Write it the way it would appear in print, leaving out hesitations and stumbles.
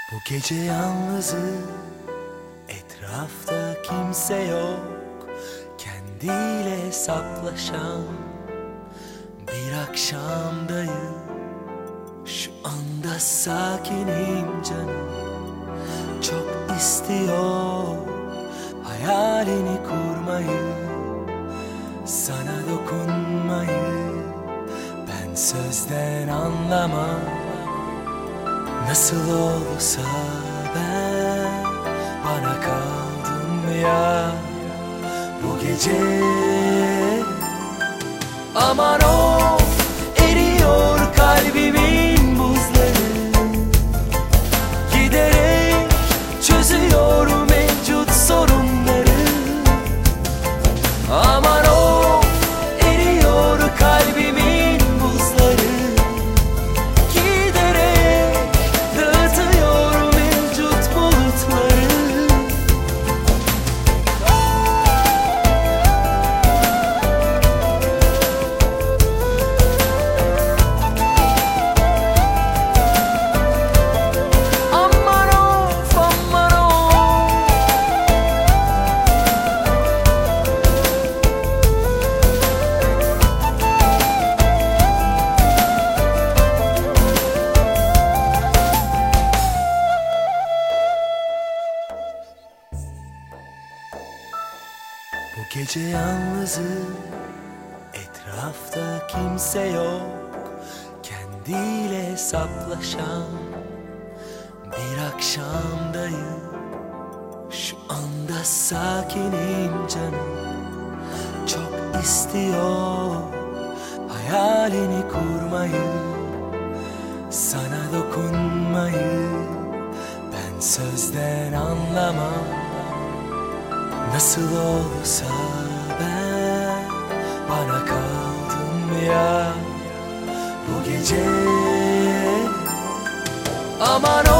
Bu gece yalnızım, etrafta kimse yok. Kendiyle hesaplaşan bir akşamdayım. Şu anda sakinim canım, çok istiyor hayalini kurmayı, sana dokunmayı. Ben sözden anlamam, nasıl olsa ben bana kaldım ya bu gece. Aman o eriyor kalbimin buzları, giderek çözüyor mevcut sorunları. Aman o eriyor kalbimin buzları, giderek dağıtıyor mevcut bulutları. Bu gece yalnızım, etrafta kimse yok. Kendiyle hesaplaşan bir akşamdayım. Şu anda sakinim canım, çok istiyor hayalini kurmayı, sana dokunmayı. Ben sözden anlamam, nasıl olsa ben bana kaldım ya bu gece. Aman o